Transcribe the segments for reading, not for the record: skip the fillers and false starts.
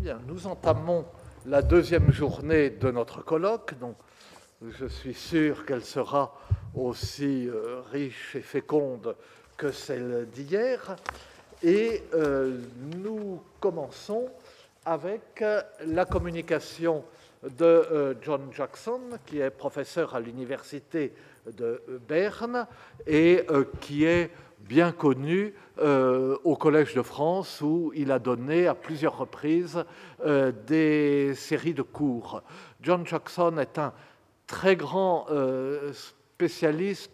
Bien, nous entamons la deuxième journée de notre colloque, donc je suis sûr qu'elle sera aussi riche et féconde que celle d'hier. Et nous commençons avec la communication de John Jackson, qui est professeur à l'université de Berne et qui est bien connu au Collège de France, où il a donné à plusieurs reprises des séries de cours. John Jackson est un très grand spécialiste,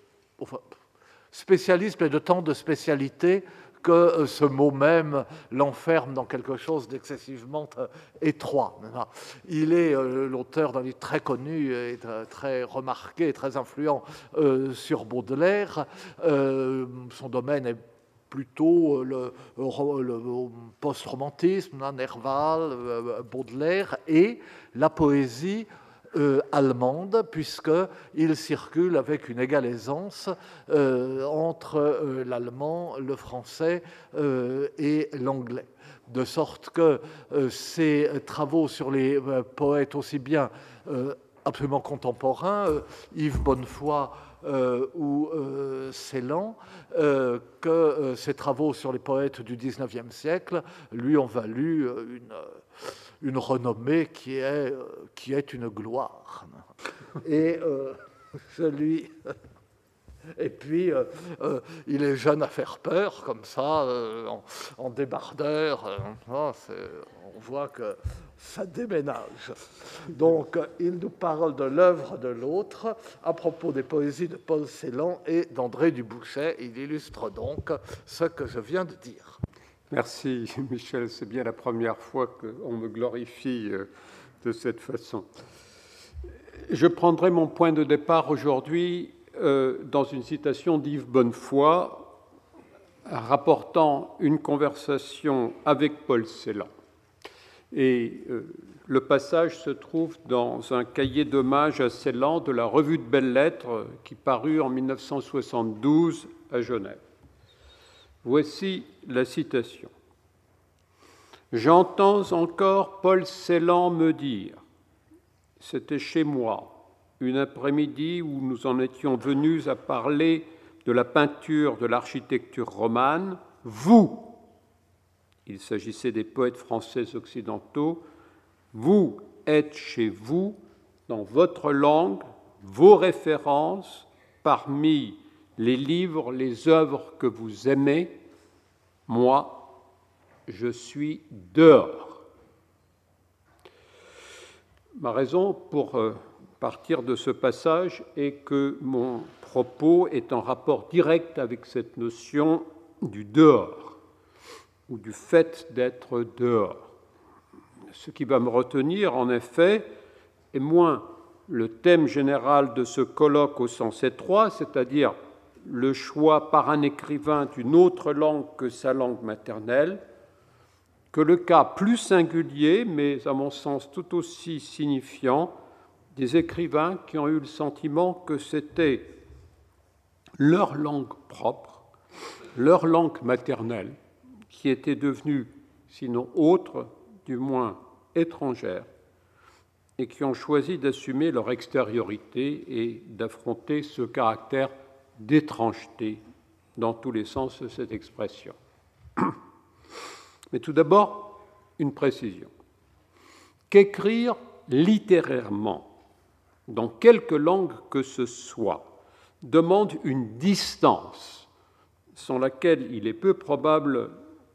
mais de tant de spécialités que ce mot même l'enferme dans quelque chose d'excessivement étroit. Il est l'auteur d'un livre très connu et très remarqué, très influent sur Baudelaire. Son domaine est plutôt le post-romantisme, Nerval, Baudelaire, et la poésie allemande, puisqu'il circule avec une égale aisance entre l'allemand, le français et l'anglais. De sorte que ses travaux sur les poètes aussi bien absolument contemporains, Yves Bonnefoy ou Celan, que ses travaux sur les poètes du XIXe siècle lui ont valu une renommée qui est une gloire. Et et puis, il est jeune à faire peur, comme ça, en débardeur. On voit que ça déménage. Donc, il nous parle de l'œuvre de l'autre à propos des poésies de Paul Celan et d'André Dubouchet. Il illustre donc ce que je viens de dire. Merci, Michel. C'est bien la première fois qu'on me glorifie de cette façon. Je prendrai mon point de départ aujourd'hui dans une citation d'Yves Bonnefoy rapportant une conversation avec Paul Celan. Et le passage se trouve dans un cahier d'hommage à Celan de la Revue de Belles Lettres qui parut en 1972 à Genève. Voici la citation. « J'entends encore Paul Celan me dire, c'était chez moi, une après-midi où nous en étions venus à parler de la peinture de l'architecture romane, vous, il s'agissait des poètes français occidentaux, vous êtes chez vous, dans votre langue, vos références, parmi les livres, les œuvres que vous aimez, moi, je suis dehors. » Ma raison pour partir de ce passage est que mon propos est en rapport direct avec cette notion du dehors, ou du fait d'être dehors. Ce qui va me retenir, en effet, est moins le thème général de ce colloque au sens étroit, c'est-à-dire le choix par un écrivain d'une autre langue que sa langue maternelle, que le cas plus singulier, mais à mon sens tout aussi signifiant, des écrivains qui ont eu le sentiment que c'était leur langue propre, leur langue maternelle, qui était devenue, sinon autre, du moins étrangère, et qui ont choisi d'assumer leur extériorité et d'affronter ce caractère d'étrangeté dans tous les sens de cette expression. Mais tout d'abord, une précision. Qu'écrire littérairement, dans quelque langue que ce soit, demande une distance sans laquelle il est peu probable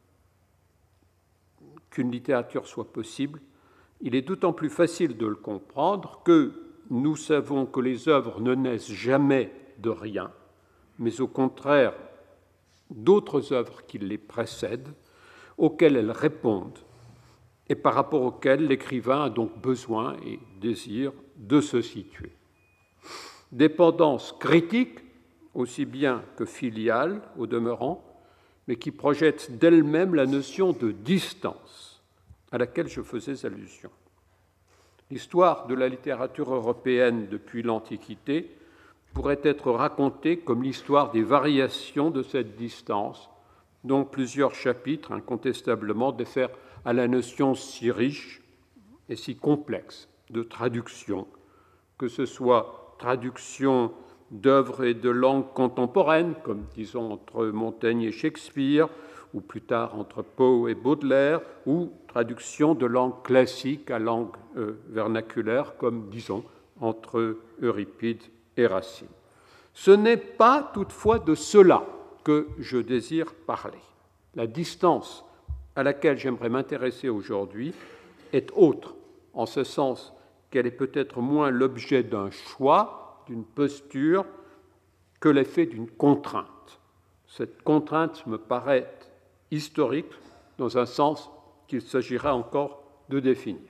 qu'une littérature soit possible. Il est d'autant plus facile de le comprendre que nous savons que les œuvres ne naissent jamais de rien, mais au contraire d'autres œuvres qui les précèdent, auxquelles elles répondent, et par rapport auxquelles l'écrivain a donc besoin et désir de se situer. Dépendance critique, aussi bien que filiale au demeurant, mais qui projette d'elle-même la notion de distance à laquelle je faisais allusion. L'histoire de la littérature européenne depuis l'Antiquité pourrait être racontée comme l'histoire des variations de cette distance dont plusieurs chapitres, incontestablement, défèrent à la notion si riche et si complexe de traduction, que ce soit traduction d'œuvres et de langues contemporaines, comme disons entre Montaigne et Shakespeare, ou plus tard entre Poe et Baudelaire, ou traduction de langues classiques à langue vernaculaire, comme disons entre Euripide et Racine. Ce n'est pas toutefois de cela que je désire parler. La distance à laquelle j'aimerais m'intéresser aujourd'hui est autre, en ce sens qu'elle est peut-être moins l'objet d'un choix, d'une posture, que l'effet d'une contrainte. Cette contrainte me paraît historique, dans un sens qu'il s'agira encore de définir.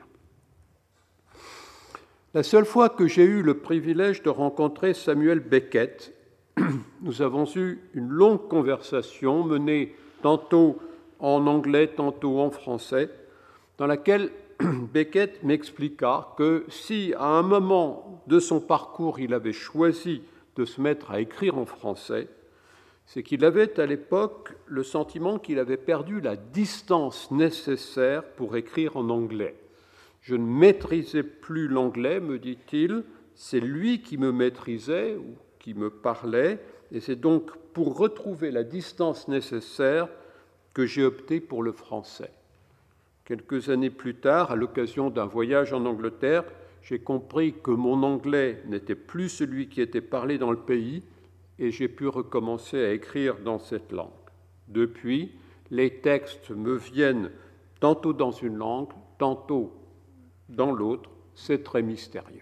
La seule fois que j'ai eu le privilège de rencontrer Samuel Beckett, nous avons eu une longue conversation menée tantôt en anglais, tantôt en français, dans laquelle Beckett m'expliqua que si à un moment de son parcours il avait choisi de se mettre à écrire en français, c'est qu'il avait à l'époque le sentiment qu'il avait perdu la distance nécessaire pour écrire en anglais. Je ne maîtrisais plus l'anglais, me dit-il, c'est lui qui me maîtrisait ou qui me parlait, et c'est donc pour retrouver la distance nécessaire que j'ai opté pour le français. Quelques années plus tard, à l'occasion d'un voyage en Angleterre, j'ai compris que mon anglais n'était plus celui qui était parlé dans le pays, et j'ai pu recommencer à écrire dans cette langue. Depuis, les textes me viennent tantôt dans une langue, tantôt dans l'autre. C'est très mystérieux.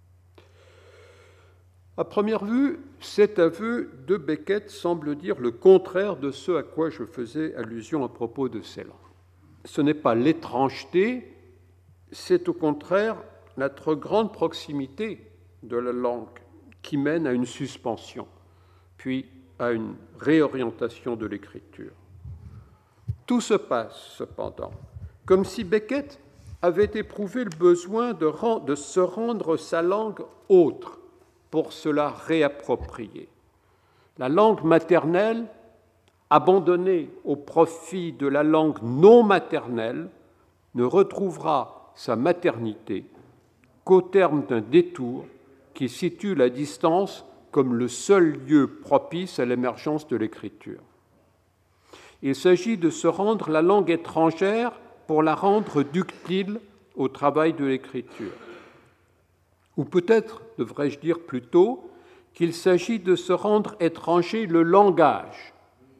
À première vue, cet aveu de Beckett semble dire le contraire de ce à quoi je faisais allusion à propos de ces langues. Ce n'est pas l'étrangeté, c'est au contraire la trop grande proximité de la langue qui mène à une suspension, puis à une réorientation de l'écriture. Tout se passe, cependant, comme si Beckett avait éprouvé le besoin de se rendre sa langue autre pour se la réapproprier. La langue maternelle, abandonnée au profit de la langue non maternelle, ne retrouvera sa maternité qu'au terme d'un détour qui situe la distance comme le seul lieu propice à l'émergence de l'écriture. Il s'agit de se rendre la langue étrangère pour la rendre ductile au travail de l'écriture. Ou peut-être, devrais-je dire plutôt, qu'il s'agit de se rendre étranger le langage,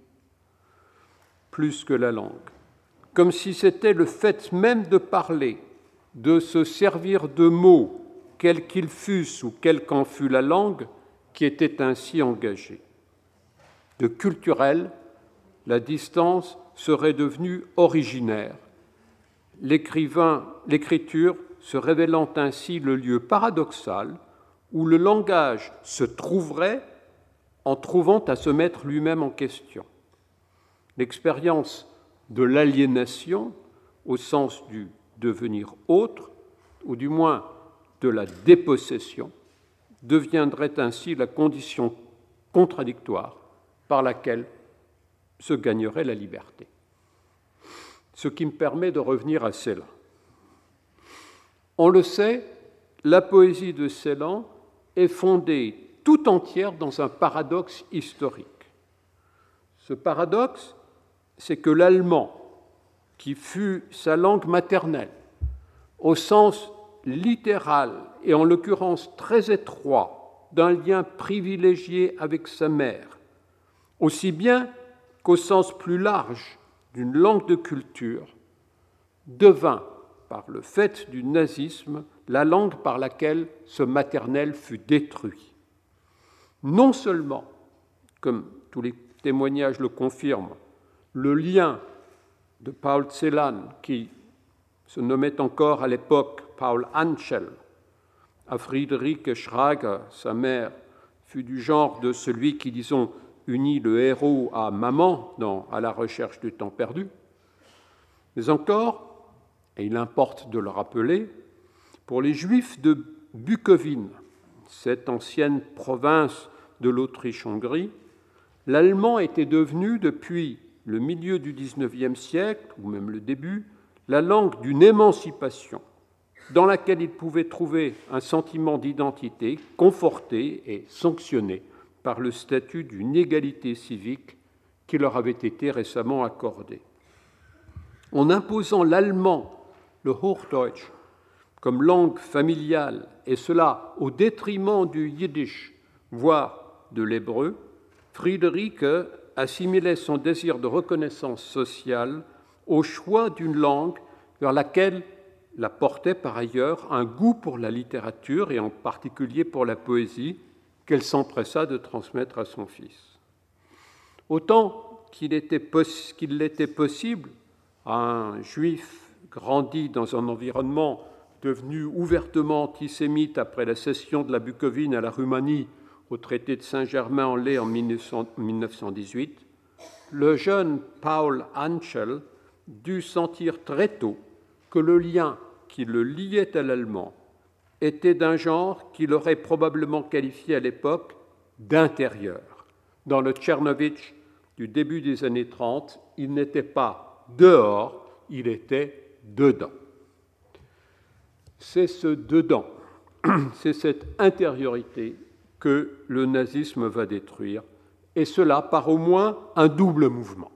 plus que la langue, comme si c'était le fait même de parler, de se servir de mots, quels qu'ils fussent ou quelle qu'en fût la langue, qui était ainsi engagé. De culturel, la distance serait devenue originaire, l'écriture se révélant ainsi le lieu paradoxal où le langage se trouverait en trouvant à se mettre lui-même en question. L'expérience de l'aliénation, au sens du devenir autre, ou du moins de la dépossession, deviendrait ainsi la condition contradictoire par laquelle se gagnerait la liberté. Ce qui me permet de revenir à Celan. On le sait, la poésie de Celan est fondée tout entière dans un paradoxe historique. Ce paradoxe, c'est que l'allemand, qui fut sa langue maternelle, au sens littéral et en l'occurrence très étroit d'un lien privilégié avec sa mère, aussi bien qu'au sens plus large d'une langue de culture, devint, par le fait du nazisme, la langue par laquelle ce maternel fut détruit. Non seulement, comme tous les témoignages le confirment, le lien de Paul Celan, qui se nommait encore à l'époque Paul Anschel, à Friedrich Schrager, sa mère, fut du genre de celui qui, disons, unit le héros à maman dans « À la recherche du temps perdu », mais encore, et il importe de le rappeler, pour les Juifs de Bukovine, cette ancienne province de l'Autriche-Hongrie, l'allemand était devenu, depuis le milieu du XIXe siècle, ou même le début, la langue d'une émancipation dans laquelle ils pouvaient trouver un sentiment d'identité conforté et sanctionné par le statut d'une égalité civique qui leur avait été récemment accordé. En imposant l'allemand, le Hochdeutsch, comme langue familiale, et cela au détriment du yiddish, voire de l'hébreu, Friederike assimilait son désir de reconnaissance sociale au choix d'une langue vers laquelle la portait par ailleurs un goût pour la littérature et en particulier pour la poésie qu'elle s'empressa de transmettre à son fils. Autant qu'il l'était possible à un juif grandi dans un environnement devenu ouvertement antisémite après la cession de la Bucovine à la Roumanie au traité de Saint-Germain-en-Laye en 1918, le jeune Paul Anschel dut sentir très tôt que le lien qui le liait à l'allemand était d'un genre qu'il aurait probablement qualifié à l'époque d'intérieur. Dans le Tchernovitch du début des années 30, il n'était pas dehors, il était dedans. C'est ce dedans, c'est cette intériorité que le nazisme va détruire, et cela par au moins un double mouvement.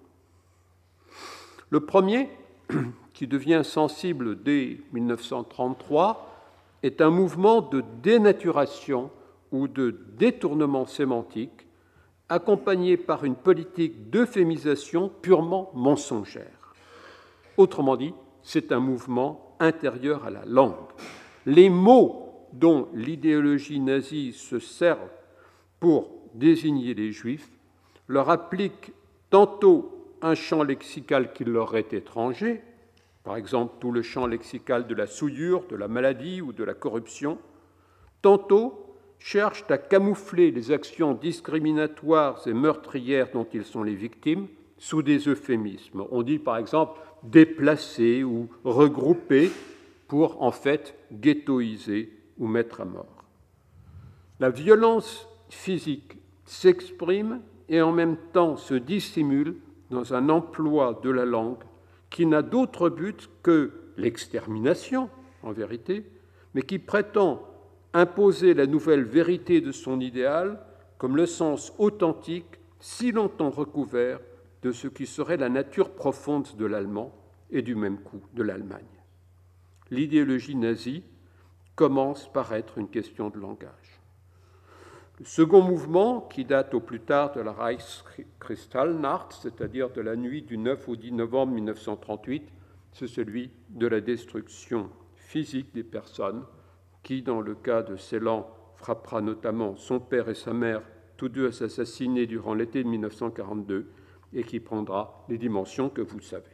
Le premier, qui devient sensible dès 1933, est un mouvement de dénaturation ou de détournement sémantique, accompagné par une politique d'euphémisation purement mensongère. Autrement dit, c'est un mouvement intérieur à la langue. Les mots dont l'idéologie nazie se sert pour désigner les Juifs leur appliquent tantôt un champ lexical qui leur est étranger, par exemple tout le champ lexical de la souillure, de la maladie ou de la corruption, tantôt cherchent à camoufler les actions discriminatoires et meurtrières dont ils sont les victimes sous des euphémismes. On dit par exemple déplacer ou regrouper pour en fait ghettoiser ou mettre à mort. La violence physique s'exprime et en même temps se dissimule dans un emploi de la langue qui n'a d'autre but que l'extermination, en vérité, mais qui prétend imposer la nouvelle vérité de son idéal comme le sens authentique, si longtemps recouvert, de ce qui serait la nature profonde de l'allemand et du même coup de l'Allemagne. L'idéologie nazie commence par être une question de langage. Le second mouvement, qui date au plus tard de la Reichskristallnacht, c'est-à-dire de la nuit du 9 au 10 novembre 1938, c'est celui de la destruction physique des personnes, qui, dans le cas de Ceylan, frappera notamment son père et sa mère, tous deux assassinés durant l'été de 1942, et qui prendra les dimensions que vous savez.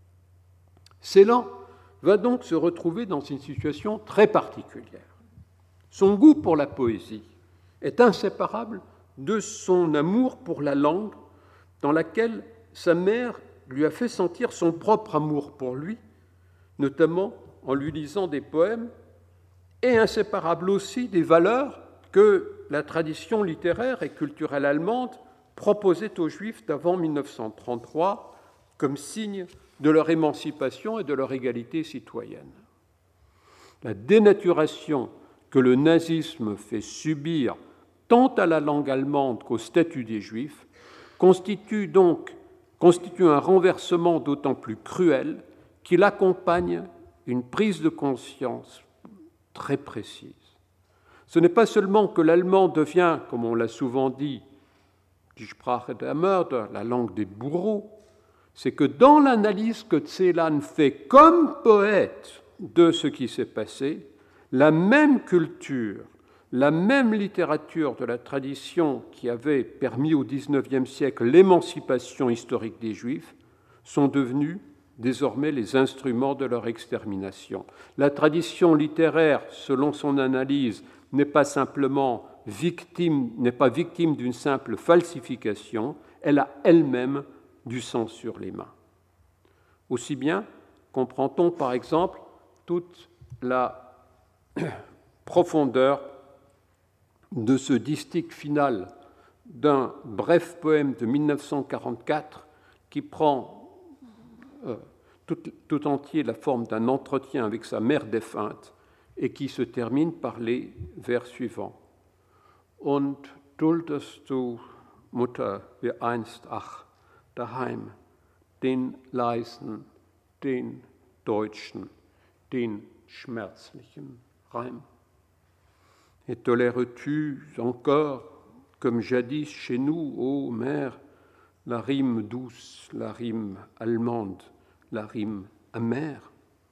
Ceylan va donc se retrouver dans une situation très particulière. Son goût pour la poésie est inséparable de son amour pour la langue, dans laquelle sa mère lui a fait sentir son propre amour pour lui, notamment en lui lisant des poèmes, et inséparable aussi des valeurs que la tradition littéraire et culturelle allemande proposait aux Juifs d'avant 1933 comme signe de leur émancipation et de leur égalité citoyenne. La dénaturation que le nazisme fait subir tant à la langue allemande qu'au statut des Juifs constitue un renversement d'autant plus cruel qu'il accompagne une prise de conscience très précise. Ce n'est pas seulement que l'allemand devient, comme on l'a souvent dit, die Sprache der Mörder, la langue des bourreaux, c'est que dans l'analyse que Celan fait comme poète de ce qui s'est passé, la même culture, la même littérature de la tradition qui avait permis au XIXe siècle l'émancipation historique des Juifs sont devenus désormais les instruments de leur extermination. La tradition littéraire, selon son analyse, n'est pas victime d'une simple falsification, elle a elle-même du sang sur les mains. Aussi bien comprend-on par exemple toute la profondeur de ce distique final d'un bref poème de 1944 qui prend tout entier la forme d'un entretien avec sa mère défunte et qui se termine par les vers suivants. Und duldest du, Mutter, wie einst, ach, daheim, den leisen, den deutschen, den schmerzlichen Reim. Et tolères-tu encore, comme jadis chez nous, ô mère, la rime douce, la rime allemande, la rime amère?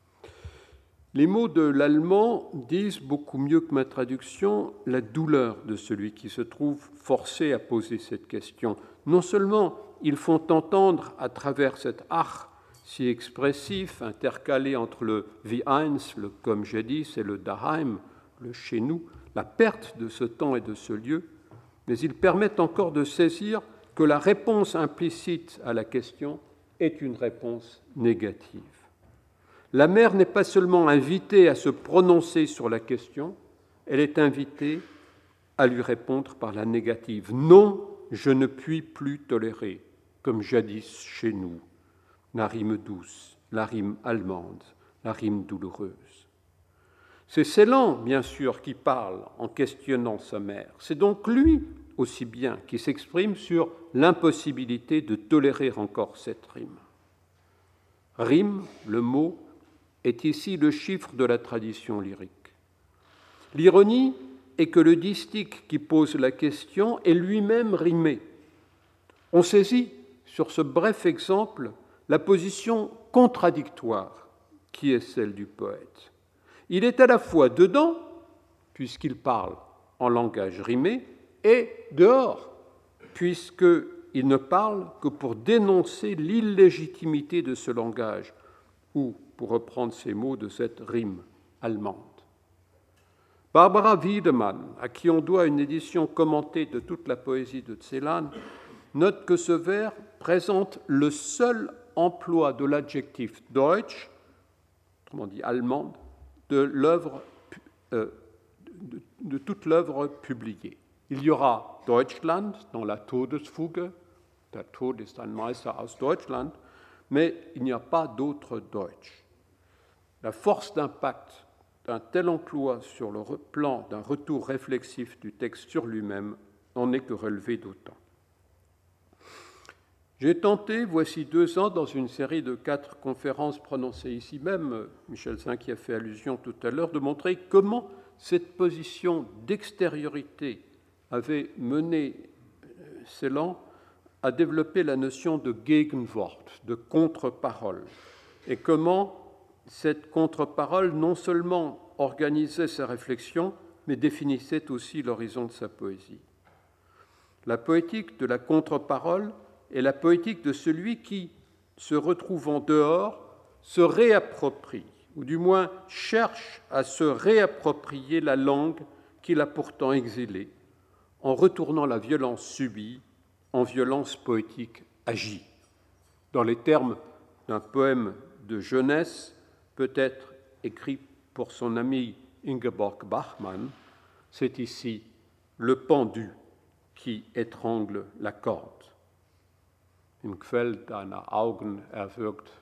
Les mots de l'allemand disent beaucoup mieux que ma traduction la douleur de celui qui se trouve forcé à poser cette question. Non seulement ils font entendre à travers cet ach si expressif, intercalé entre le wie einst, le comme jadis, et le daheim, le chez nous, la perte de ce temps et de ce lieu, mais ils permettent encore de saisir que la réponse implicite à la question est une réponse négative. La mère n'est pas seulement invitée à se prononcer sur la question, elle est invitée à lui répondre par la négative. Non, je ne puis plus tolérer, comme jadis chez nous, la rime douce, la rime allemande, la rime douloureuse. C'est Celan, bien sûr, qui parle en questionnant sa mère. C'est donc lui aussi bien qui s'exprime sur l'impossibilité de tolérer encore cette rime. Rime, le mot, est ici le chiffre de la tradition lyrique. L'ironie est que le distique qui pose la question est lui-même rimé. On saisit, sur ce bref exemple, la position contradictoire qui est celle du poète. Il est à la fois dedans, puisqu'il parle en langage rimé, et dehors, puisqu'il ne parle que pour dénoncer l'illégitimité de ce langage, ou, pour reprendre ces mots, de cette rime allemande. Barbara Wiedemann, à qui on doit une édition commentée de toute la poésie de Celan, note que ce vers présente le seul emploi de l'adjectif Deutsch, autrement dit allemande, de toute l'œuvre publiée. Il y aura Deutschland dans la Todesfuge, der Tod ist ein Meister aus Deutschland, mais il n'y a pas d'autre Deutsch. La force d'impact d'un tel emploi sur le plan d'un retour réflexif du texte sur lui-même n'en est que relevé d'autant. J'ai tenté, voici 2 ans, dans une série de 4 conférences prononcées ici même, Michel Cinq y a fait allusion tout à l'heure, de montrer comment cette position d'extériorité avait mené Celan à développer la notion de Gegenwort, de contre-parole, et comment cette contre-parole non seulement organisait sa réflexion, mais définissait aussi l'horizon de sa poésie. La poétique de la contre-parole est la poétique de celui qui, se retrouvant dehors, se réapproprie, ou du moins cherche à se réapproprier la langue qu'il a pourtant exilée, en retournant la violence subie en violence poétique agie. Dans les termes d'un poème de jeunesse, peut-être écrit pour son ami Ingeborg Bachmann, c'est ici le pendu qui étrangle la corde. Im Quell deiner Augen erwürgt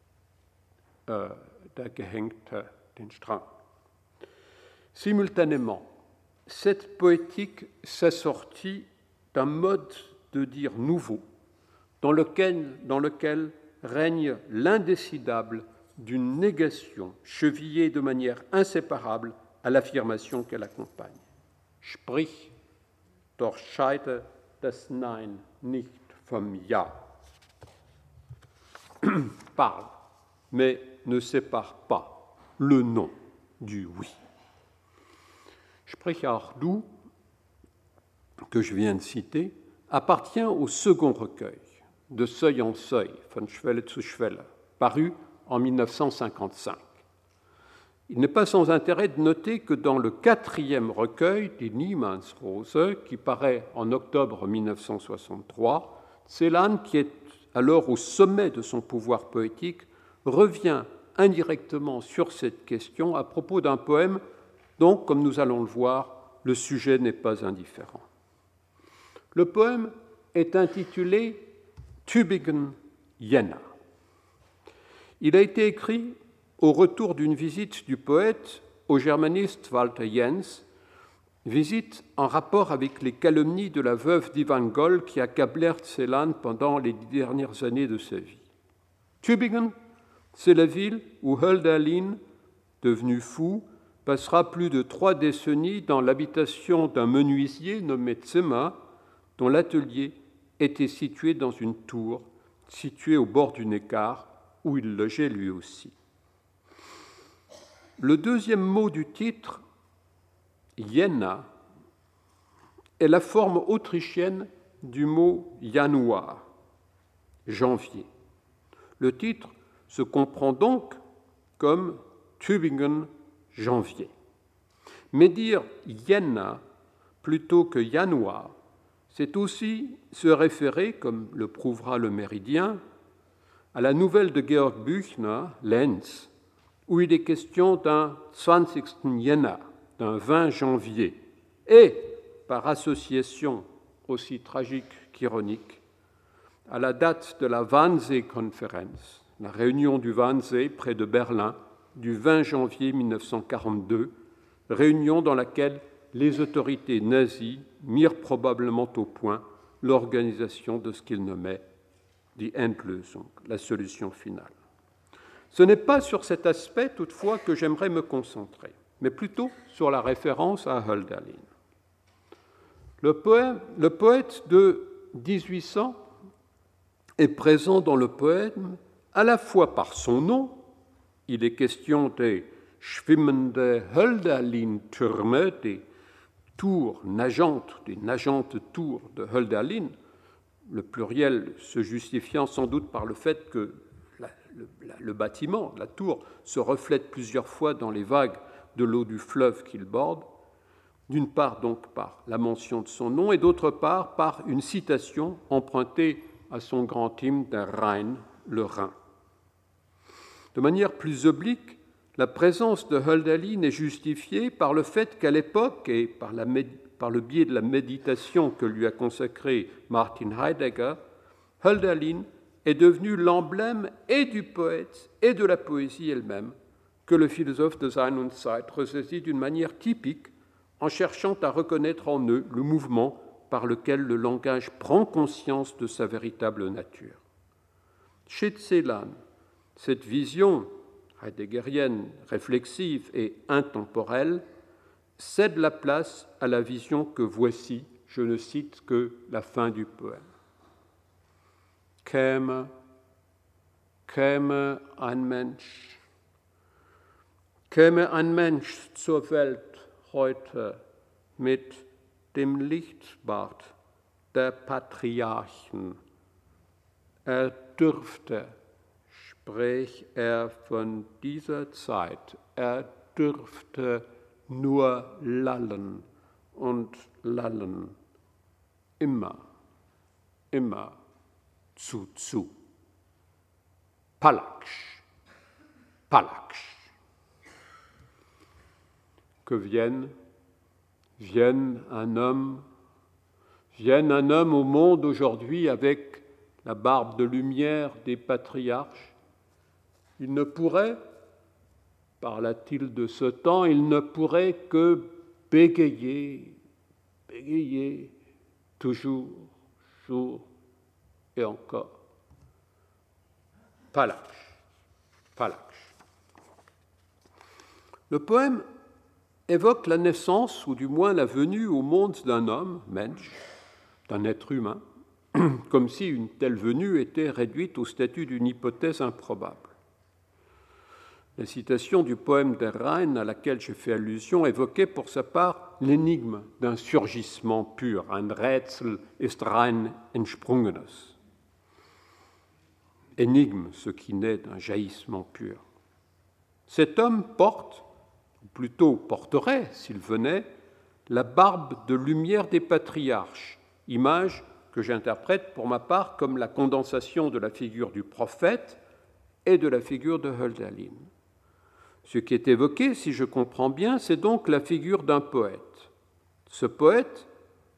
der Gehängte den Strang. Simultanément, cette poétique s'assortit d'un mode de dire nouveau, dans lequel règne l'indécidable d'une négation chevillée de manière inséparable à l'affirmation qu'elle accompagne. Sprich, doch scheide das Nein nicht vom Ja. Parle, mais ne sépare pas le non du oui. Sprich auch du, que je viens de citer, appartient au second recueil, De seuil en seuil, von Schwelle zu Schwelle, paru en 1955. Il n'est pas sans intérêt de noter que dans le 4e recueil, Die Niemandsrose, qui paraît en octobre 1963, Celan, qui est alors au sommet de son pouvoir poétique, revient indirectement sur cette question à propos d'un poème dont, comme nous allons le voir, le sujet n'est pas indifférent. Le poème est intitulé Tübingen Iéna. Il a été écrit au retour d'une visite du poète au germaniste Walter Jens, visite en rapport avec les calomnies de la veuve d'Ivan Goll qui accablèrent Celan pendant les 10 dernières années de sa vie. Tübingen, c'est la ville où Hölderlin, devenu fou, passera plus de 3 décennies dans l'habitation d'un menuisier nommé Zimmer, dont l'atelier était situé dans une tour située au bord du Neckar, où il logeait lui aussi. Le deuxième mot du titre, Jänner, est la forme autrichienne du mot Januar, janvier. Le titre se comprend donc comme Tübingen, janvier. Mais dire Jänner plutôt que Januar, c'est aussi se référer, comme le prouvera le Méridien, à la nouvelle de Georg Büchner, Lenz, où il est question d'un 20. Jänner, d'un 20 janvier, et, par association aussi tragique qu'ironique, à la date de la Wannsee-Konferenz, la réunion du Wannsee près de Berlin, du 20 janvier 1942, réunion dans laquelle les autorités nazies mirent probablement au point l'organisation de ce qu'ils nommaient die Endlösung, la solution finale. Ce n'est pas sur cet aspect, toutefois, que j'aimerais me concentrer, mais plutôt sur la référence à Hölderlin. Le poète de 1800 est présent dans le poème à la fois par son nom, il est question des schwimmende Hölderlin-Türme, des tours nageantes, des nageantes tours de Hölderlin, le pluriel se justifiant sans doute par le fait que le bâtiment, la tour, se reflète plusieurs fois dans les vagues de l'eau du fleuve qu'il borde, d'une part donc par la mention de son nom et d'autre part par une citation empruntée à son grand hymne der Rhein, le Rhin. De manière plus oblique, la présence de Hölderlin est justifiée par le fait qu'à l'époque, et par le biais de la méditation que lui a consacrée Martin Heidegger, Hölderlin est devenu l'emblème et du poète et de la poésie elle-même, que le philosophe de Sein und Zeit ressaisit d'une manière typique en cherchant à reconnaître en eux le mouvement par lequel le langage prend conscience de sa véritable nature. Chez Celan, cette vision heideggerienne, réflexive et intemporelle cède la place à la vision que voici, je ne cite que la fin du poème. Käme ein Mensch zur Welt heute mit dem Lichtbart der Patriarchen, dürfte, sprich von dieser Zeit, dürfte nur lallen und lallen, immer zu. Palaksch. Que vienne un homme au monde aujourd'hui avec la barbe de lumière des patriarches. Il ne pourrait, parla-t-il de ce temps, il ne pourrait que bégayer toujours, jour et encore. Palaksch. Le poème évoque la naissance, ou du moins la venue au monde d'un homme, Mensch, d'un être humain, comme si une telle venue était réduite au statut d'une hypothèse improbable. La citation du poème der Rhein à laquelle je fais allusion évoquait pour sa part l'énigme d'un surgissement pur, ein Rätsel ist rein entsprungenes. Énigme, ce qui naît d'un jaillissement pur. Cet homme porte, ou plutôt porterait, s'il venait, la barbe de lumière des patriarches, image que j'interprète pour ma part comme la condensation de la figure du prophète et de la figure de Hölderlin. Ce qui est évoqué, si je comprends bien, c'est donc la figure d'un poète. Ce poète,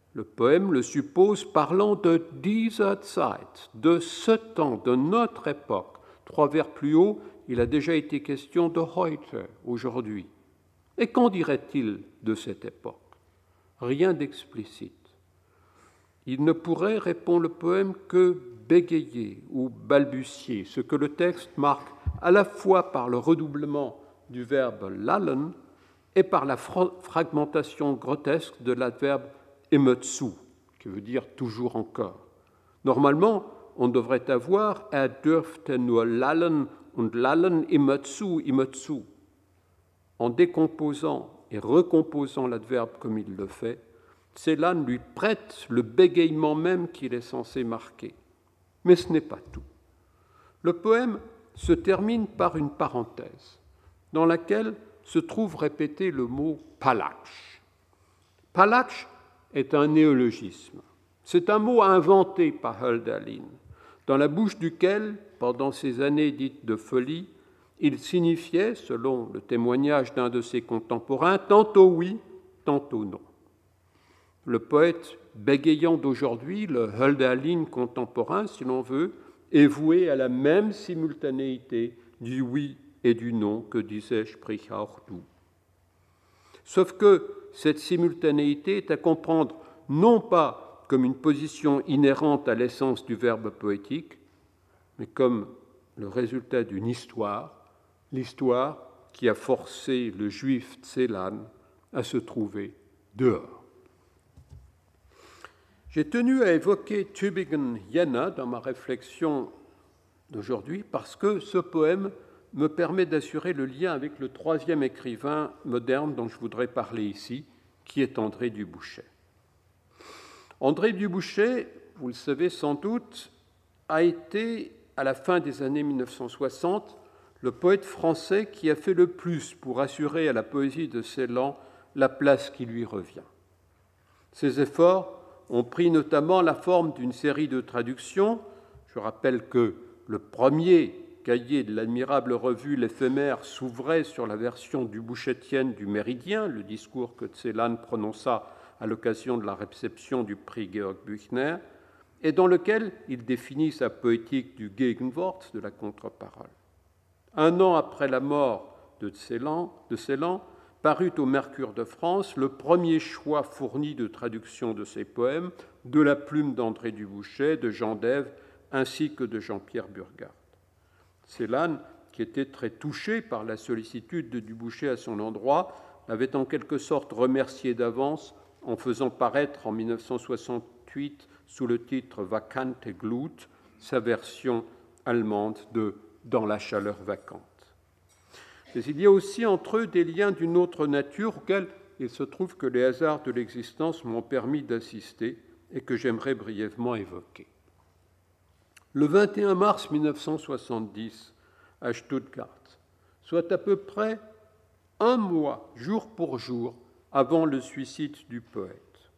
Le poème le suppose parlant de dieser Zeit, de ce temps, de notre époque. 3 vers plus haut, il a déjà été question de heute, aujourd'hui. Et qu'en dirait-il de cette époque? Rien d'explicite. Il ne pourrait, répond le poème, que bégayer ou balbutier, ce que le texte marque à la fois par le redoublement du verbe lallen et par la fragmentation grotesque de l'adverbe immerzu, qui veut dire toujours encore. Normalement, on devrait avoir dürfte nur lallen und lallen immerzu, immerzu. En décomposant et recomposant l'adverbe comme il le fait, Celan lui prête le bégaiement même qu'il est censé marquer. Mais ce n'est pas tout. Le poème se termine par une parenthèse, dans laquelle se trouve répété le mot palach. Palach est un néologisme. C'est un mot inventé par Hölderlin, dans la bouche duquel, pendant ces années dites de folie, il signifiait, selon le témoignage d'un de ses contemporains, tantôt oui, tantôt non. Le poète bégayant d'aujourd'hui, le Hölderlin contemporain, si l'on veut, est voué à la même simultanéité du oui et du non que disait Sprich auch du. Sauf que cette simultanéité est à comprendre non pas comme une position inhérente à l'essence du verbe poétique, mais comme le résultat d'une histoire, l'histoire qui a forcé le juif Celan à se trouver dehors. J'ai tenu à évoquer Tübingen-Jena dans ma réflexion d'aujourd'hui parce que ce poème me permet d'assurer le lien avec le 3e écrivain moderne dont je voudrais parler ici, qui est André du Bouchet. André du Bouchet, vous le savez sans doute, a été, à la fin des années 1960, le poète français qui a fait le plus pour assurer à la poésie de Celan la place qui lui revient. Ses efforts ont pris notamment la forme d'une série de traductions. Je rappelle que le premier cahier de l'admirable revue L'éphémère s'ouvrait sur la version du Bouchetienne du Méridien, le discours que Celan prononça à l'occasion de la réception du prix Georg Büchner, et dans lequel il définit sa poétique du Gegenwort, de la contre-parole. 1 an après la mort de Celan, parut au Mercure de France le premier choix fourni de traduction de ses poèmes, de la plume d'André du Bouchet, de Jean Dève, ainsi que de Jean-Pierre Burgard. Celan, qui était très touché par la sollicitude de Dubouchet à son endroit, l'avait en quelque sorte remercié d'avance en faisant paraître en 1968, sous le titre Vakante Glut, sa version allemande de Dans la chaleur vacante. Mais il y a aussi entre eux des liens d'une autre nature auxquels il se trouve que les hasards de l'existence m'ont permis d'assister et que j'aimerais brièvement évoquer. Le 21 mars 1970, à Stuttgart, soit à peu près 1 mois, jour pour jour, avant le suicide du poète,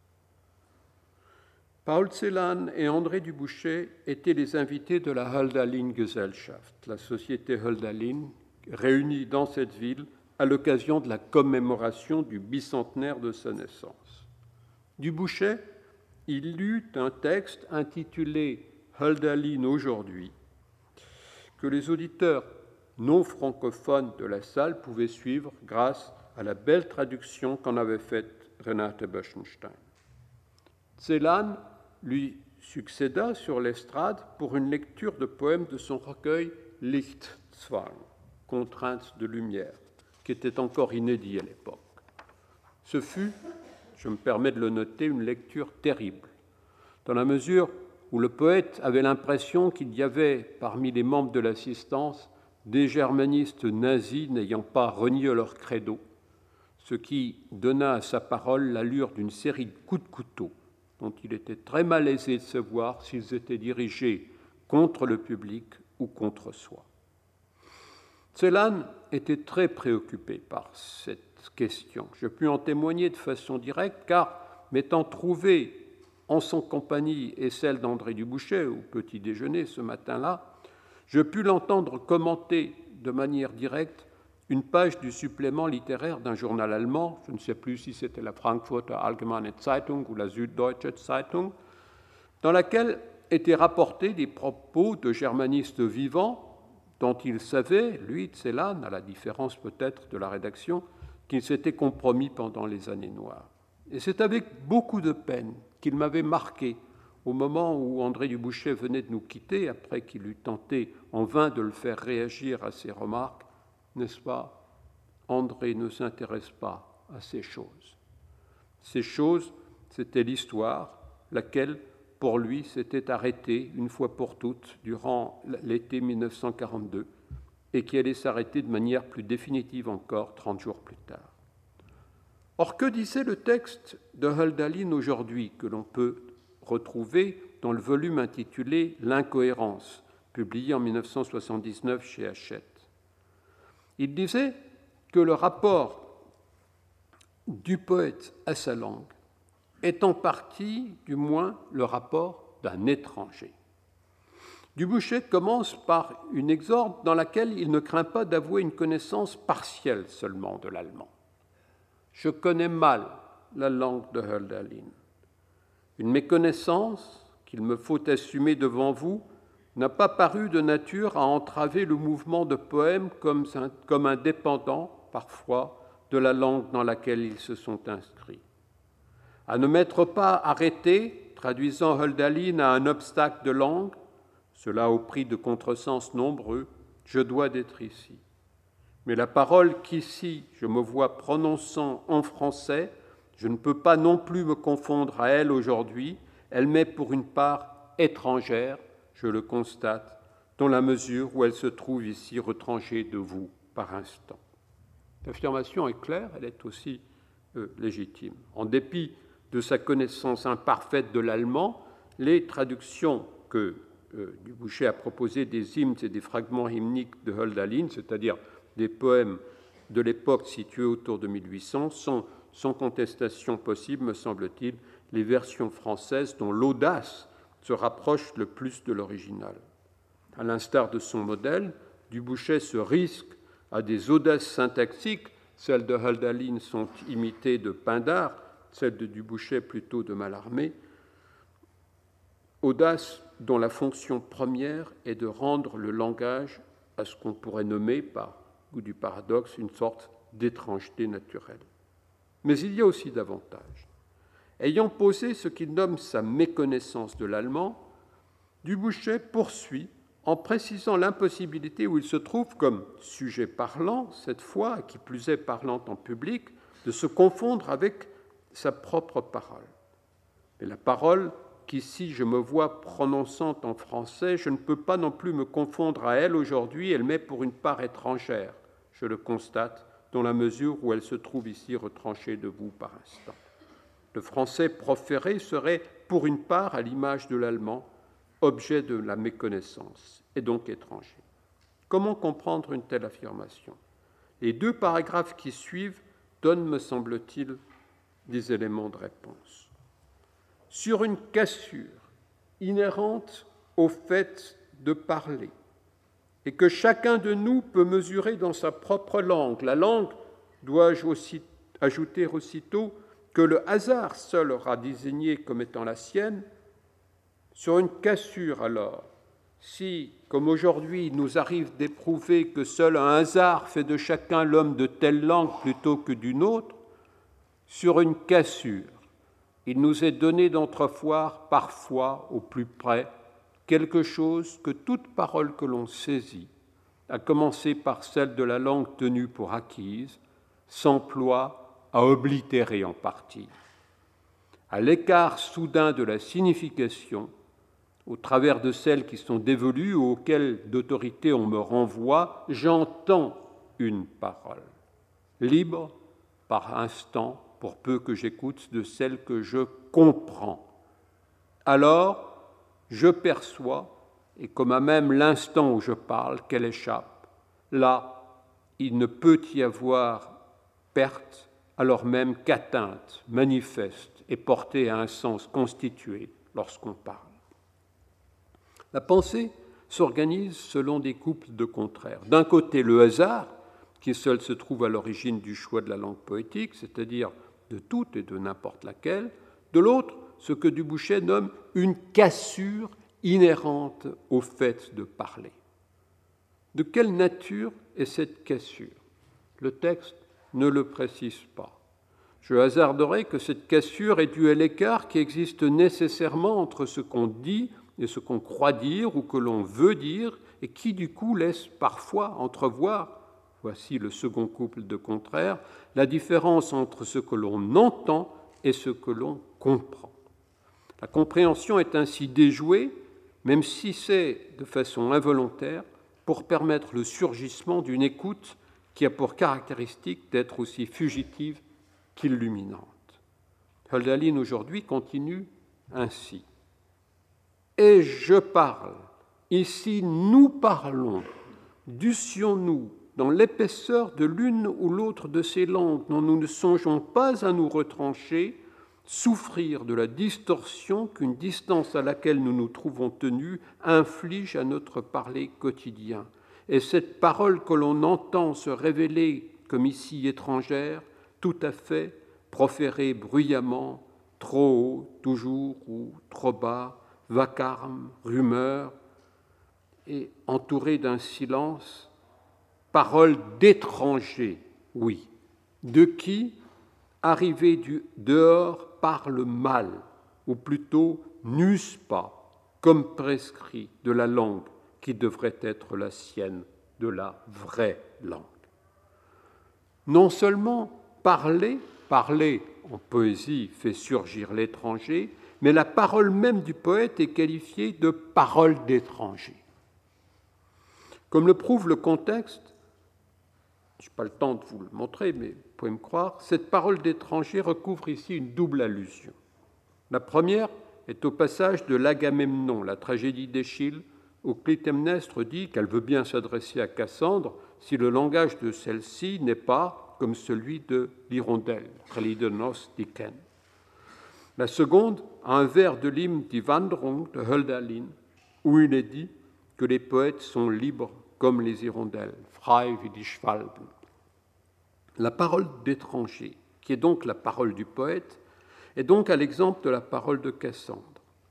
Paul Celan et André du Bouchet étaient les invités de la Hölderlin Gesellschaft, la société Hölderlin, réunie dans cette ville à l'occasion de la commémoration du bicentenaire de sa naissance. Du Bouchet, il lut un texte intitulé Hölderlin aujourd'hui, que les auditeurs non francophones de la salle pouvaient suivre grâce à la belle traduction qu'en avait faite Renate Böschenstein. Celan lui succéda sur l'estrade pour une lecture de poèmes de son recueil Lichtzwang, Contrainte de lumière, qui était encore inédit à l'époque. Ce fut, je me permets de le noter, une lecture terrible, dans la mesure où le poète avait l'impression qu'il y avait, parmi les membres de l'assistance, des germanistes nazis n'ayant pas renié leur credo, ce qui donna à sa parole l'allure d'une série de coups de couteau dont il était très malaisé de savoir s'ils étaient dirigés contre le public ou contre soi. Celan était très préoccupé par cette question. Je puis en témoigner de façon directe car, m'étant trouvé en son compagnie et celle d'André du Bouchet au petit déjeuner ce matin-là, je pus l'entendre commenter de manière directe une page du supplément littéraire d'un journal allemand, je ne sais plus si c'était la Frankfurter Allgemeine Zeitung ou la Süddeutsche Zeitung, dans laquelle étaient rapportés des propos de germanistes vivants dont il savait, lui, Celan, à la différence peut-être de la rédaction, qu'il s'était compromis pendant les années noires. Et c'est avec beaucoup de peine qu'il m'avait marqué au moment où André Dubouchet venait de nous quitter, après qu'il eut tenté en vain de le faire réagir à ses remarques, n'est-ce pas? André ne s'intéresse pas à ces choses. Ces choses, c'était l'histoire, laquelle, pour lui, s'était arrêtée une fois pour toutes durant l'été 1942 et qui allait s'arrêter de manière plus définitive encore 30 jours plus tard. Or, que disait le texte de Hölderlin aujourd'hui, que l'on peut retrouver dans le volume intitulé « L'incohérence », publié en 1979 chez Hachette? Il disait que le rapport du poète à sa langue est en partie, du moins, le rapport d'un étranger. Dubouchet commence par une exorde dans laquelle il ne craint pas d'avouer une connaissance partielle seulement de l'allemand. Je connais mal la langue de Hölderlin. Une méconnaissance qu'il me faut assumer devant vous n'a pas paru de nature à entraver le mouvement de poèmes comme indépendant, parfois, de la langue dans laquelle ils se sont inscrits. À ne m'être pas arrêté, traduisant Hölderlin à un obstacle de langue, cela au prix de contresens nombreux, je dois d'être ici. Mais la parole qu'ici je me vois prononçant en français, je ne peux pas non plus me confondre à elle aujourd'hui, elle m'est pour une part étrangère, je le constate, dans la mesure où elle se trouve ici retranchée de vous par instant. L'affirmation est claire, elle est aussi légitime. En dépit de sa connaissance imparfaite de l'allemand, les traductions que Dubouchet a proposées des hymnes et des fragments hymniques de Hölderlin, c'est-à-dire des poèmes de l'époque situés autour de 1800, sont sans contestation possible, me semble-t-il, les versions françaises dont l'audace se rapproche le plus de l'original. À l'instar de son modèle, Dubouchet se risque à des audaces syntaxiques. Celles de Hölderlin sont imitées de Pindare, celles de Dubouchet plutôt de Mallarmé. Audace dont la fonction première est de rendre le langage à ce qu'on pourrait nommer, par goût du paradoxe, une sorte d'étrangeté naturelle. Mais il y a aussi davantage. Ayant posé ce qu'il nomme sa méconnaissance de l'allemand, Dubouchet poursuit en précisant l'impossibilité où il se trouve comme sujet parlant, cette fois, qui plus est parlant en public, de se confondre avec sa propre parole. Mais la parole qu'ici je me vois prononçant en français, je ne peux pas non plus me confondre à elle aujourd'hui, elle m'est pour une part étrangère, je le constate, dans la mesure où elle se trouve ici retranchée de vous par instant. Le français proféré serait, pour une part, à l'image de l'allemand, objet de la méconnaissance, et donc étranger. Comment comprendre une telle affirmation? Les deux paragraphes qui suivent donnent, me semble-t-il, des éléments de réponse. Sur une cassure inhérente au fait de parler, et que chacun de nous peut mesurer dans sa propre langue. La langue, dois-je aussi ajouter aussitôt, que le hasard seul aura désigné comme étant la sienne. Sur une cassure alors, si, comme aujourd'hui, il nous arrive d'éprouver que seul un hasard fait de chacun l'homme de telle langue plutôt que d'une autre, sur une cassure, il nous est donné d'entrevoir parfois, au plus près, quelque chose que toute parole que l'on saisit, à commencer par celle de la langue tenue pour acquise, s'emploie à oblitérer en partie. À l'écart soudain de la signification, au travers de celles qui sont dévolues ou auxquelles d'autorité on me renvoie, j'entends une parole, libre par instant, pour peu que j'écoute de celle que je comprends. Alors, je perçois, et comme à même l'instant où je parle, qu'elle échappe. Là, il ne peut y avoir perte, alors même qu'atteinte manifeste et portée à un sens constitué lorsqu'on parle. La pensée s'organise selon des couples de contraires. D'un côté, le hasard, qui seul se trouve à l'origine du choix de la langue poétique, c'est-à-dire de toute et de n'importe laquelle, de l'autre, ce que Dubouchet nomme une cassure inhérente au fait de parler. De quelle nature est cette cassure? Le texte ne le précise pas. Je hasarderais que cette cassure est due à l'écart qui existe nécessairement entre ce qu'on dit et ce qu'on croit dire ou que l'on veut dire, et qui du coup laisse parfois entrevoir, voici le second couple de contraires, la différence entre ce que l'on entend et ce que l'on comprend. La compréhension est ainsi déjouée, même si c'est de façon involontaire, pour permettre le surgissement d'une écoute qui a pour caractéristique d'être aussi fugitive qu'illuminante. Hölderlin aujourd'hui continue ainsi. Et je parle, ici nous parlons, dussions-nous dans l'épaisseur de l'une ou l'autre de ces langues dont nous ne songeons pas à nous retrancher, souffrir de la distorsion qu'une distance à laquelle nous nous trouvons tenus inflige à notre parler quotidien. Et cette parole que l'on entend se révéler comme ici étrangère, tout à fait, proférée bruyamment, trop haut, toujours, ou trop bas, vacarme, rumeur, et entourée d'un silence, parole d'étranger, oui, de qui, arrivé du dehors, parle mal, ou plutôt n'use pas, comme prescrit de la langue qui devrait être la sienne, de la vraie langue. Non seulement parler en poésie fait surgir l'étranger, mais la parole même du poète est qualifiée de parole d'étranger. Comme le prouve le contexte, je n'ai pas le temps de vous le montrer, mais vous pouvez me croire, cette parole d'étranger recouvre ici une double allusion. La première est au passage de l'Agamemnon, la tragédie d'Échille, où Clytemnestre dit qu'elle veut bien s'adresser à Cassandre si le langage de celle-ci n'est pas comme celui de l'hirondelle, Relidenos diken. La seconde a un vers de l'hymne Die Wanderung de Hölderlin, où il est dit que les poètes sont libres comme les hirondelles, frei wie die Schwalben. La parole d'étranger, qui est donc la parole du poète, est donc à l'exemple de la parole de Cassandre.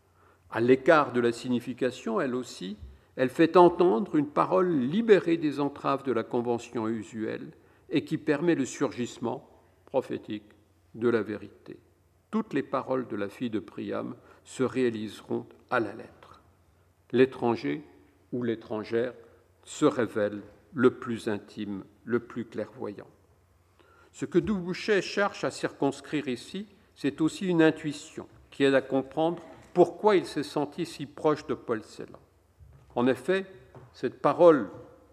À l'écart de la signification, elle aussi, elle fait entendre une parole libérée des entraves de la convention usuelle et qui permet le surgissement prophétique de la vérité. Toutes les paroles de la fille de Priam se réaliseront à la lettre. L'étranger ou l'étrangère se révèle le plus intime, le plus clairvoyant. Ce que Dubouchet cherche à circonscrire ici, c'est aussi une intuition qui aide à comprendre pourquoi il s'est senti si proche de Paul Celan. En effet, cette parole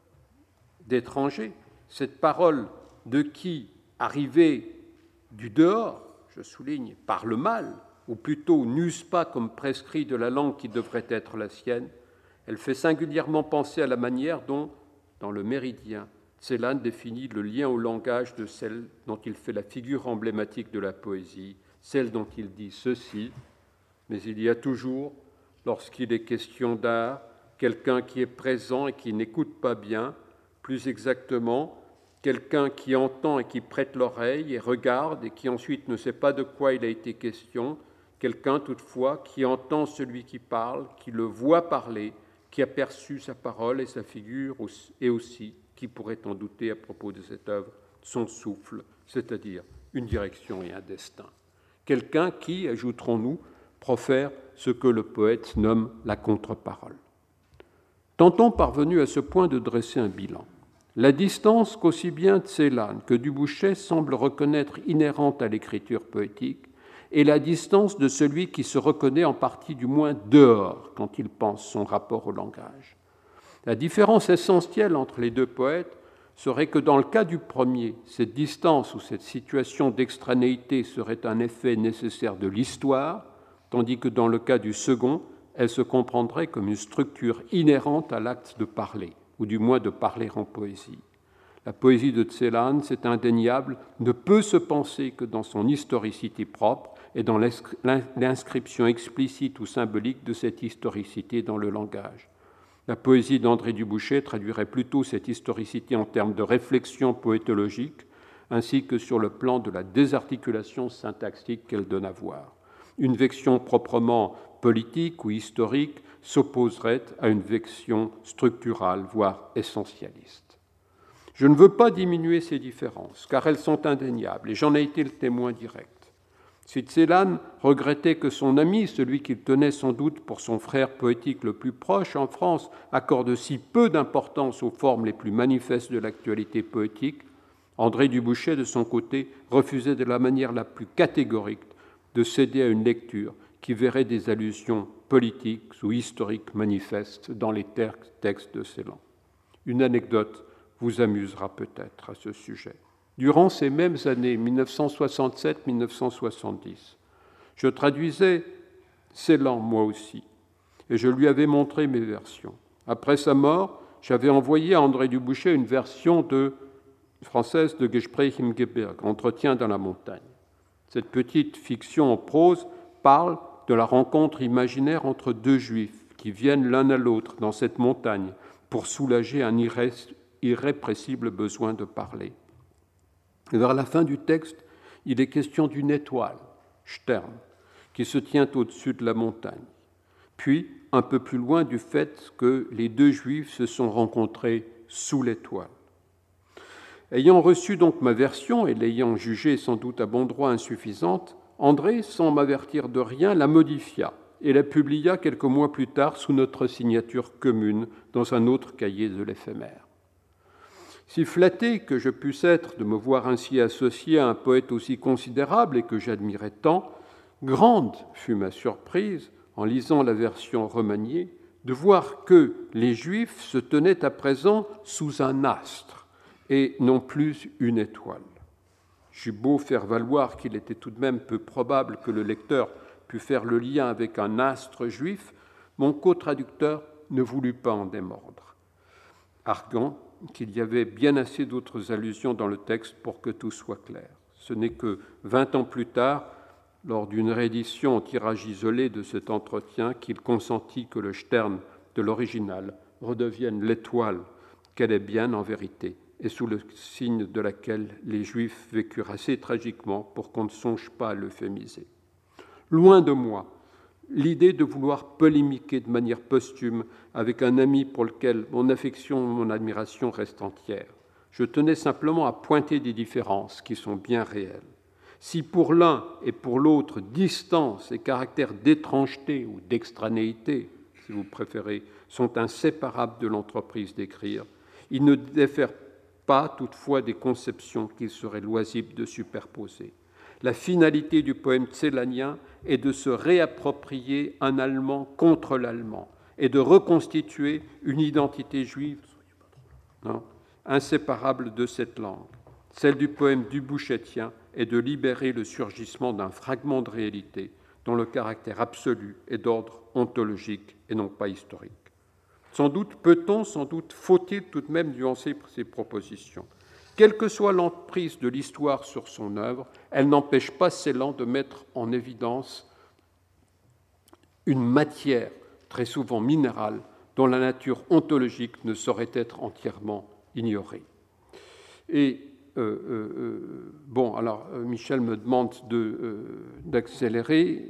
d'étranger, cette parole de qui, arrivé du dehors, je souligne, parle mal, ou plutôt n'use pas comme prescrit de la langue qui devrait être la sienne, elle fait singulièrement penser à la manière dont, dans le Méridien, Celan définit le lien au langage de celle dont il fait la figure emblématique de la poésie, celle dont il dit ceci, mais il y a toujours, lorsqu'il est question d'art, quelqu'un qui est présent et qui n'écoute pas bien, plus exactement, quelqu'un qui entend et qui prête l'oreille et regarde et qui ensuite ne sait pas de quoi il a été question, quelqu'un toutefois qui entend celui qui parle, qui le voit parler, qui a perçu sa parole et sa figure, et aussi, qui pourrait en douter à propos de cette œuvre, son souffle, c'est-à-dire une direction et un destin. Quelqu'un qui, ajouterons-nous, profère ce que le poète nomme la contre-parole. Tentons parvenus à ce point de dresser un bilan. La distance qu'aussi bien Celan que Dubouchet semble reconnaître inhérente à l'écriture poétique est la distance de celui qui se reconnaît en partie du moins dehors quand il pense son rapport au langage. La différence essentielle entre les deux poètes serait que dans le cas du premier, cette distance ou cette situation d'extranéité serait un effet nécessaire de l'histoire, tandis que dans le cas du second, elle se comprendrait comme une structure inhérente à l'acte de parler, ou du moins de parler en poésie. La poésie de Celan, c'est indéniable, ne peut se penser que dans son historicité propre et dans l'inscription explicite ou symbolique de cette historicité dans le langage. La poésie d'André Dubouchet traduirait plutôt cette historicité en termes de réflexion poétologique, ainsi que sur le plan de la désarticulation syntaxique qu'elle donne à voir. Une vection proprement politique ou historique s'opposerait à une vection structurale, voire essentialiste. Je ne veux pas diminuer ces différences, car elles sont indéniables, et j'en ai été le témoin direct. Si Celan regrettait que son ami, celui qu'il tenait sans doute pour son frère poétique le plus proche en France, accorde si peu d'importance aux formes les plus manifestes de l'actualité poétique, André Dubouchet, de son côté, refusait de la manière la plus catégorique de céder à une lecture qui verrait des allusions politiques ou historiques manifestes dans les textes de Celan. Une anecdote vous amusera peut-être à ce sujet. Durant ces mêmes années, 1967-1970, je traduisais Celan, moi aussi, et je lui avais montré mes versions. Après sa mort, j'avais envoyé à André Dubouchet une version française de Gespräch im Gebirge, Entretien dans la montagne. Cette petite fiction en prose parle de la rencontre imaginaire entre deux juifs qui viennent l'un à l'autre dans cette montagne pour soulager un irrépressible besoin de parler. Et vers la fin du texte, il est question d'une étoile, Stern, qui se tient au-dessus de la montagne. Puis, un peu plus loin, du fait que les deux juifs se sont rencontrés sous l'étoile. Ayant reçu donc ma version et l'ayant jugée sans doute à bon droit insuffisante, André, sans m'avertir de rien, la modifia et la publia quelques mois plus tard sous notre signature commune dans un autre cahier de l'éphémère. Si flatté que je puisse être de me voir ainsi associé à un poète aussi considérable et que j'admirais tant, grande fut ma surprise, en lisant la version remaniée, de voir que les Juifs se tenaient à présent sous un astre et non plus une étoile. J'eus beau faire valoir qu'il était tout de même peu probable que le lecteur pût faire le lien avec un astre juif, mon co-traducteur ne voulut pas en démordre, arguant qu'il y avait bien assez d'autres allusions dans le texte pour que tout soit clair. Ce n'est que 20 ans plus tard, lors d'une réédition en tirage isolé de cet entretien, qu'il consentit que le Stern de l'original redevienne l'étoile qu'elle est bien en vérité, et sous le signe de laquelle les Juifs vécurent assez tragiquement pour qu'on ne songe pas à l'euphémiser. Loin de moi l'idée de vouloir polémiquer de manière posthume avec un ami pour lequel mon affection et mon admiration restent entières. Je tenais simplement à pointer des différences qui sont bien réelles. Si pour l'un et pour l'autre, distance et caractère d'étrangeté ou d'extranéité, si vous préférez, sont inséparables de l'entreprise d'écrire, ils ne diffèrent pas toutefois des conceptions qu'il serait loisible de superposer. La finalité du poème célanien est de se réapproprier un allemand contre l'allemand et de reconstituer une identité juive inséparable de cette langue. Celle du poème dubouchetien est de libérer le surgissement d'un fragment de réalité dont le caractère absolu est d'ordre ontologique et non pas historique. Sans doute peut-on, sans doute faut-il tout de même nuancer ces propositions. Quelle que soit l'emprise de l'histoire sur son œuvre, elle n'empêche pas Celan de mettre en évidence une matière, très souvent minérale, dont la nature ontologique ne saurait être entièrement ignorée. Et Michel me demande d'accélérer.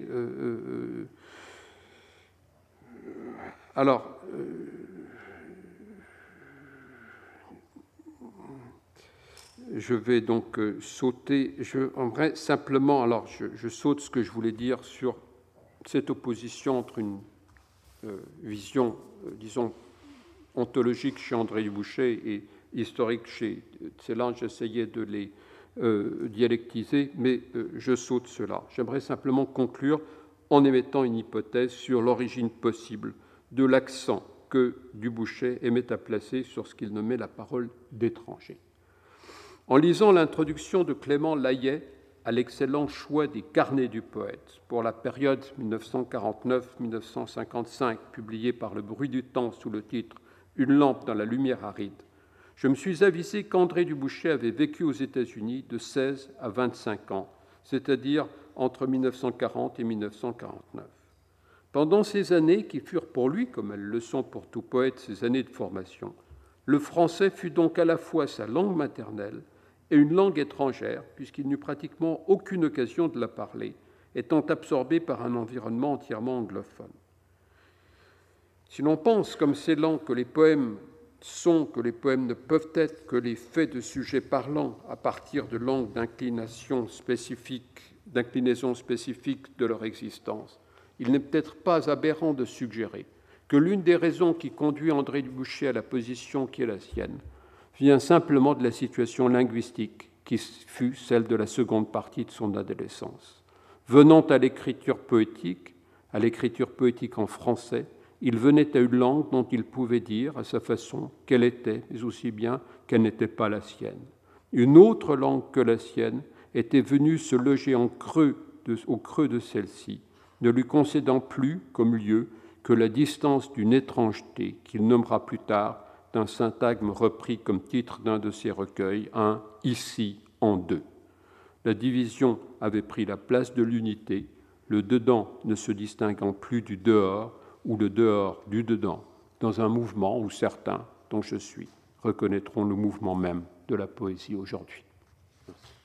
Je vais donc sauter. Je saute ce que je voulais dire sur cette opposition entre une vision, disons, ontologique chez André Dubouchet et historique chez Celan. J'essayais de les dialectiser, mais je saute cela. J'aimerais simplement conclure en émettant une hypothèse sur l'origine possible de l'accent que Dubouchet aimait à placer sur ce qu'il nommait la parole d'étranger. En lisant l'introduction de Clément Layet à l'excellent choix des carnets du poète pour la période 1949-1955, publié par Le Bruit du Temps sous le titre « Une lampe dans la lumière aride », je me suis avisé qu'André Dubouchet avait vécu aux États-Unis de 16 à 25 ans, c'est-à-dire entre 1940 et 1949. Pendant ces années, qui furent pour lui, comme elles le sont pour tout poète, ses années de formation, le français fut donc à la fois sa langue maternelle et une langue étrangère, puisqu'il n'eut pratiquement aucune occasion de la parler, étant absorbé par un environnement entièrement anglophone. Si l'on pense, comme Celan, que les poèmes ne peuvent être que les faits de sujets parlants à partir de langues d'inclinaison spécifique de leur existence, il n'est peut-être pas aberrant de suggérer que l'une des raisons qui conduit André du Bouchet à la position qui est la sienne vient simplement de la situation linguistique qui fut celle de la seconde partie de son adolescence. Venant à l'écriture poétique en français, il venait à une langue dont il pouvait dire, à sa façon, qu'elle était, mais aussi bien qu'elle n'était pas la sienne. Une autre langue que la sienne était venue se loger au creux de celle-ci, ne lui concédant plus, comme lieu, que la distance d'une étrangeté qu'il nommera plus tard d'un syntagme repris comme titre d'un de ses recueils, un « ici en deux ». La division avait pris la place de l'unité, le dedans ne se distinguant plus du dehors ou le dehors du dedans, dans un mouvement où certains, dont je suis, reconnaîtront le mouvement même de la poésie aujourd'hui. Merci.